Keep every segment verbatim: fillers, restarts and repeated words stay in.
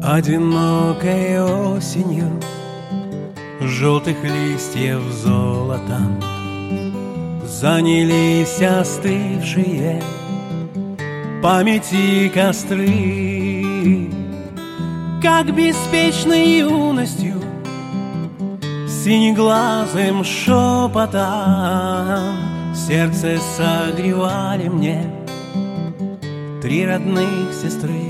Одинокой осенью желтых листьев золотом занялись остывшие памяти костры. Как беспечной юностью синеглазым шепотом сердце согревали мне три родных сестры.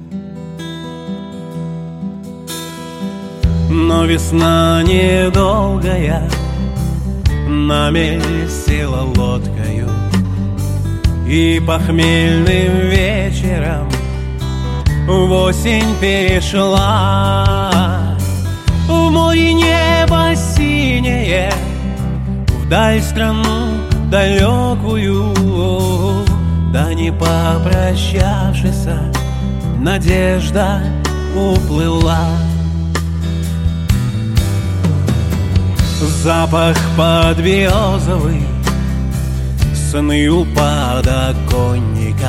Но весна недолгая на мель села лодкою, и похмельным вечером в осень перешла. В море небо синее, вдаль страну далекую, да не попрощавшись, надежда уплыла. Запах подберезовый, сны у подоконника,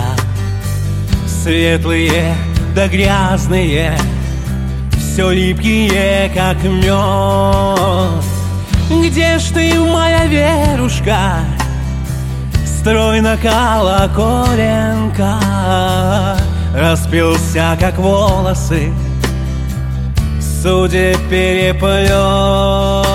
светлые да грязные, все липкие, как мед. Где ж ты, моя Верушка, стройна колоколенка? Распился, как волосы, судеб переплет.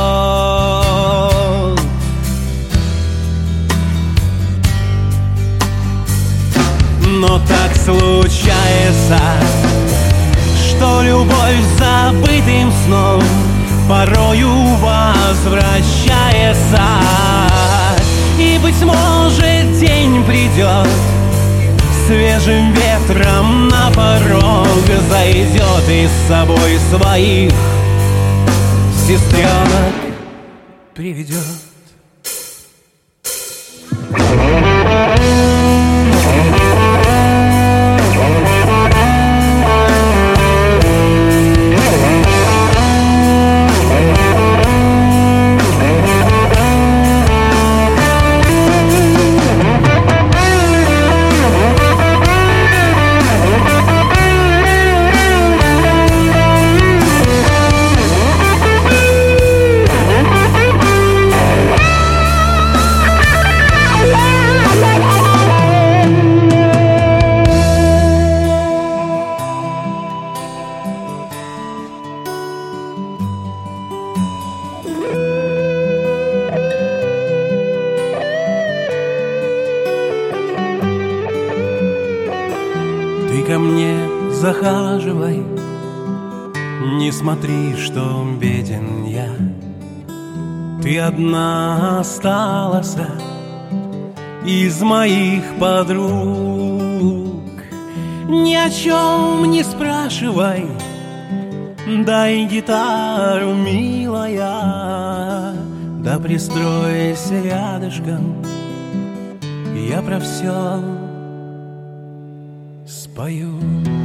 Но так случается, что любовь забытым сном порою возвращается. И, быть может, день придет, свежим ветром на порог зайдет и с собой своих сестренок приведет. Ко мне захаживай, не смотри, что беден я. Ты одна осталась из моих подруг. Ни о чем не спрашивай, дай гитару, милая, да пристройся рядышком, я про все спою.